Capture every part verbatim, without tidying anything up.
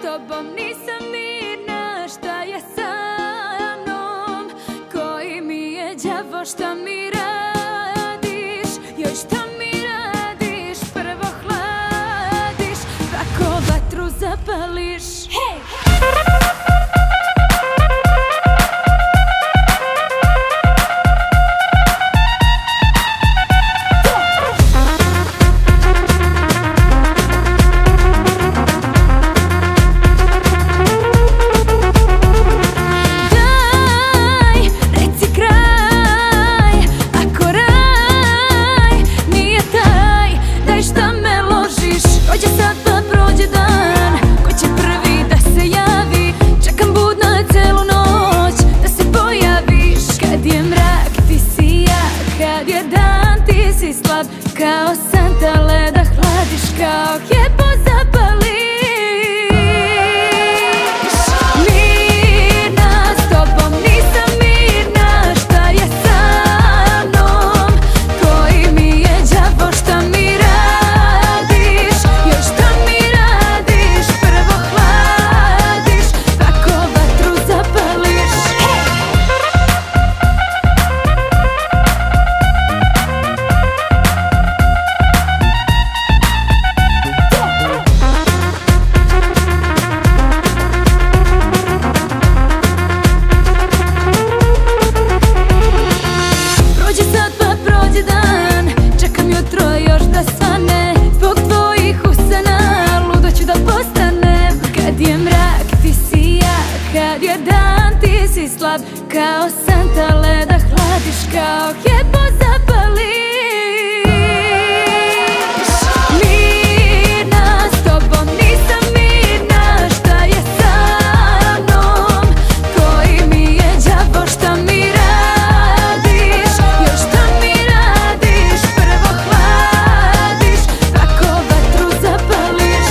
tobom nisam mirna, šta je sa mnom? Koji mi je đavo, šta mi radiš? Joj, šta mi radiš? Prvo hladiš, tako vatru zapališ. Hej! Kao santa leda hladiš, kao kjepo zapališ. Mirna, s tobom nisam mirna, šta je sa mnom? Koji mi je đavo, šta mi radiš? Još šta mi radiš? Prvo hladiš, tako vatru zapališ. Kad je dan ti si slab, kao santa leda hladiš, kao kjepo zapališ. Mirna, s tobom nisam mirna, šta je sa mnom? Koji mi je đavo, šta mi radiš? Još šta mi radiš? Prvo hladiš, tako vatru zapališ.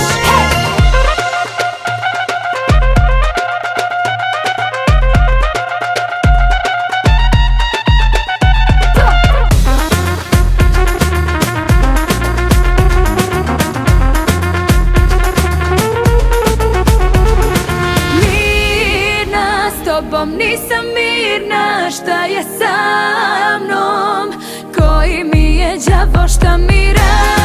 S tobom nisam mirna, šta je sa mnom? Koji mi je đavo, šta mi radiš?